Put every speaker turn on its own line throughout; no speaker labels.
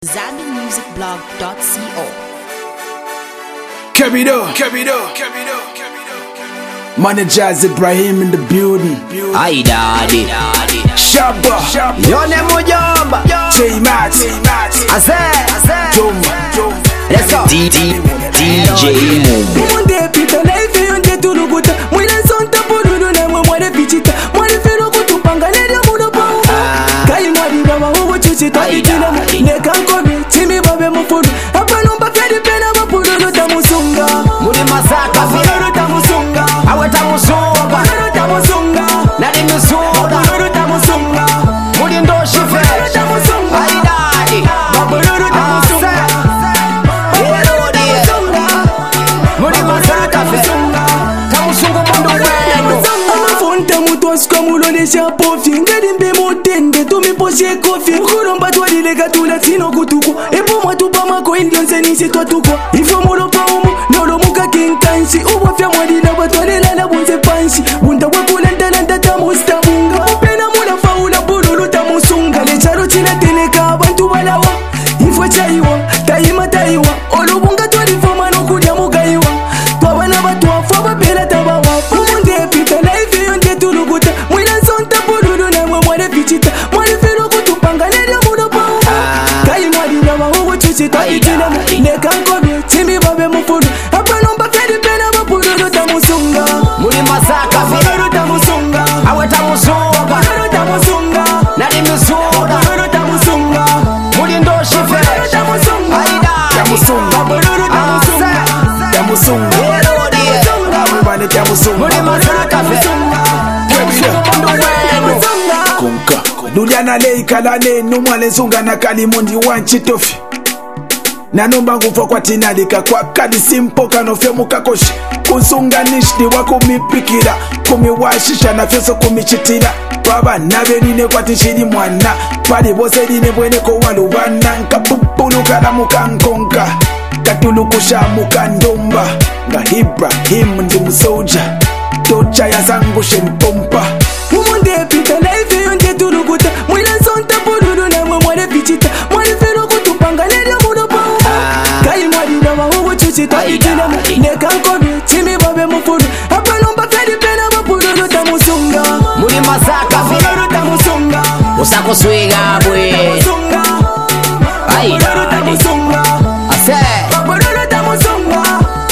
ZambianMusicBlog.co.
Kebido. Managers Ibrahim in the building.
Aye daddy
Shabba.
Yone mujomba
J-Max.
Ase
Jumba.
Let's go DJ Mumbo
Monde pita life yonde tuluguta Mwile sonta pududu na mwere pichita Mwere fero kutupanga nere mudo pa Kai mwadi dama uwo chuchita Itina neka nkobi Timi babe mufudu Hapa numba fedi pena mapududu tamusunga
Muri masaka
Pududu tamusunga
Awe tamusunga
Pududu tamusunga
Nari musunga
Pududu tamusunga
Muri ndoshi fe
Pududu tamusunga
Aye daddy
Pududu tamusunga
Muri masaka fe Tamusunga mundu wenu
Fonte mutosika mulolesha pofi Ngedimbe motende tumiposhe kofi Mkuromba twadileka tula sino kutuko Epo mwatupa mako indionse nisi twatuko Ifo mulopa umu nolo muka kinkanshi Uwafya mwadina batwalela na bonze panshi Bunda wakula ntalanta tamusta bunga Upena mula faula bululu tamusunga Lecharo china teleka abantu balawa Ifo chaiwa, taiwa Olubunga twalifoma nokuja mugaiwa Twabana batwafa babela tabawa Umunde pita life yonde tuluguta Mwila sonta bululu na mwere pichita Mwere fero kutupanga nere mudo pa Kai mwadi dama uwo chuchita Itina neka nkobi Timi babe mufudu Hapa nomba fedi pena mapululu tamusunga
Muri masaka fe
Pululu tamusunga
Awe tamusunga
Pululu tamusunga
Nari musunga
Pululu tamusunga
Muri ndoshi fe
Pululu tamusunga
Aye daddy
Tamusunga Pululu tamusunga
Tamusunga. Everybody Tamusunga.
Muri masaka fe Tamusunga mundu wenu
Kunka. Duliana leikala nenu mwale nsunga na kalimundi wanchitofi. Nanomba ngufa kwa tinalika kwa kadi simpo kanofye mukakoshi. Kunsunga nishti wakumipikira. Kumiwashisha na fyoso kumichitira. Baba nabenine kwa tishiri mwana. Pali bose line bweneko walubana. Nkapupulu kala mukankonka. Katulukusha mukandomba. Nga Ibrahim ndi msoja. Tocha ya zangu shenpompa.
Umunde pita life yonde tuluguta Mwila sonta pululu na mwere pichita Mwere fero kutupanga nere mudo pa Kai mwadi dama uwo chuchita Itina neka nkobi Timi babe mufudu Hapa nomba fedi pena mapululu tamusunga
Muri masaka fe
Pululu tamusunga
Usakuswiga bwe
Tamusunga
Aye
Pululu
daddy
tamusunga
Ase
Pululu tamusunga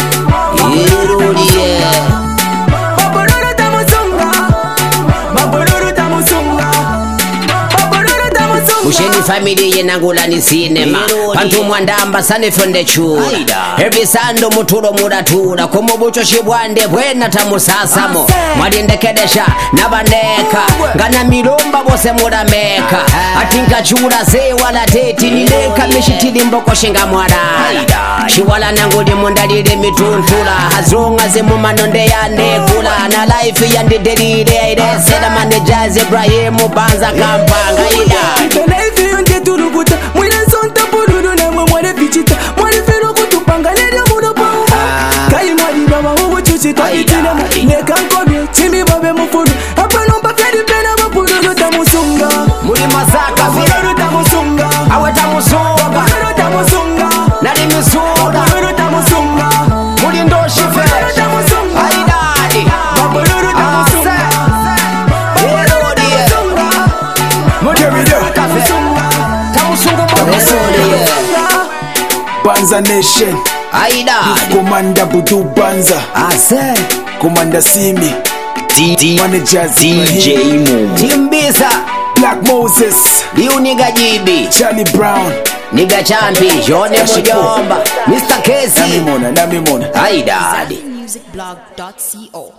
Irudie
Pululu tamusunga Pululu tamusunga Pululu tamusunga
Musheni family yenangula ni cinema Pantu mwandamba sane fonde chura Herbisando mutulo mudatula Kumubucho shibwande bwena tamusasamo Mwadindekedesha nabaneka Ngana milomba bose murameka Atinka chura ze wala teti Nileka mishitili mboko shinga mwara Shiwala nanguli mundalile mituntula Hazronga ze mumanonde ya nekula Na life yandidelile Idesela managers Ibrahim Banza kampanga ida
Pita life yonde tuluguta Mwila sonta pululu na mwere pichita Mwere fero kutupanga nere mudo pa Kai mwadi dama uwo chuchita Itina neka nkobi Timi babe mufudu Hapa nomba fedi pena mapululu tamusunga
Muri masaka fe
Pululu tamusunga
Awe tamusunga
Pululu tamusunga
Nari musunga
Pululu tamusunga
Muri ndoshi fe
Pululu tamusunga
Aye daddy
Pululu tamusunga
Irudie Muri masaka fe Tamusunga mundu
Banza Nation.
Aye daddy
Commander Budu Banza.
Ase
Commander Simi. Managers
DJ Mumbo Timbisa
Black Moses.
Liu niga jibi
Charlie Brown.
Niga champi Yone mujomba Mr. Casey
Namimona.
Aye daddy
ZambianMusicBlog.co.